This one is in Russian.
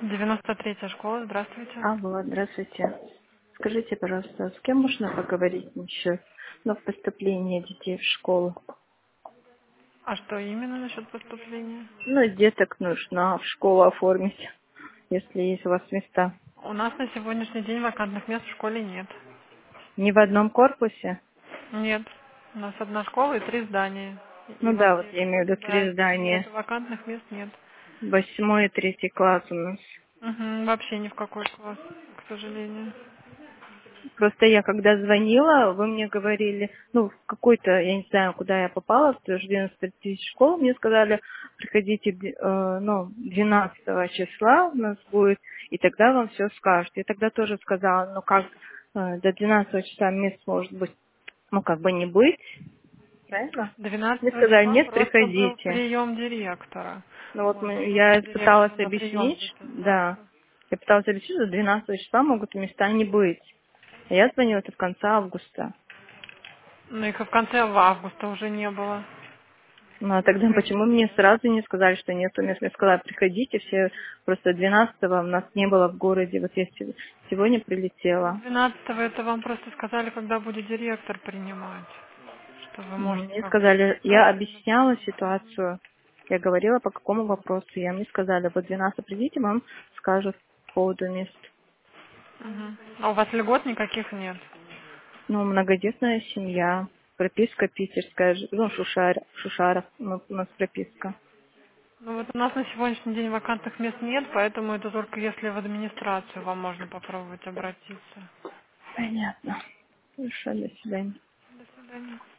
93-я школа, здравствуйте. Алло, здравствуйте. Скажите, пожалуйста, с кем можно поговорить насчет поступления детей в школу? А что именно насчет поступления? Ну, деток нужно в школу оформить, если есть у вас места. У нас на сегодняшний день вакантных мест в школе нет. Не в одном корпусе? Нет. У нас одна школа и 3 здания. И Ну во да, вот всей я имею в школе, виду да, три нет, здания. вакантных мест нет. 8 и 3 класс у нас. Вообще ни в какой класс, к сожалению. Просто я когда звонила, вы мне говорили, ну, в какой-то, я не знаю, куда я попала, в 11 тысяч школ, мне сказали, приходите, 12 числа у нас будет, и тогда вам все скажут. Я тогда тоже сказала, ну как, до 12 числа мест может быть, ну как бы не быть, правильно? Мне 12 сказали, числа нет, просто был приходите. прием директора. Ну вот Мы я вызвали пыталась директору на прием объяснить, в да, аттестацию. я пыталась объяснить, что 12 числа могут места не быть. А я звонила это в конце августа. Ну их и в конце августа уже не было. Ну, а Вы тогда почему мне приходили. сразу не сказали, что нету мест? Я сказала, приходите, все, просто 12-го у нас не было в городе, вот я сегодня Ну, прилетела. 12-го это вам просто сказали, когда будет директор принимать, что вы Ну, можете мне как бы сказали, я записаться или объясняла прийти. ситуацию, я говорила, по какому вопросу, я мне сказали, вот 12 придите, вам скажут по поводу мест. Мгм. А у вас льгот никаких нет? Ну, многодетная семья, прописка питерская, ну, Шушаров, у нас прописка. Ну вот у нас на сегодняшний день вакантных мест нет, поэтому это только если в администрацию вам можно попробовать обратиться. Понятно. Хорошо, до свидания. До свидания.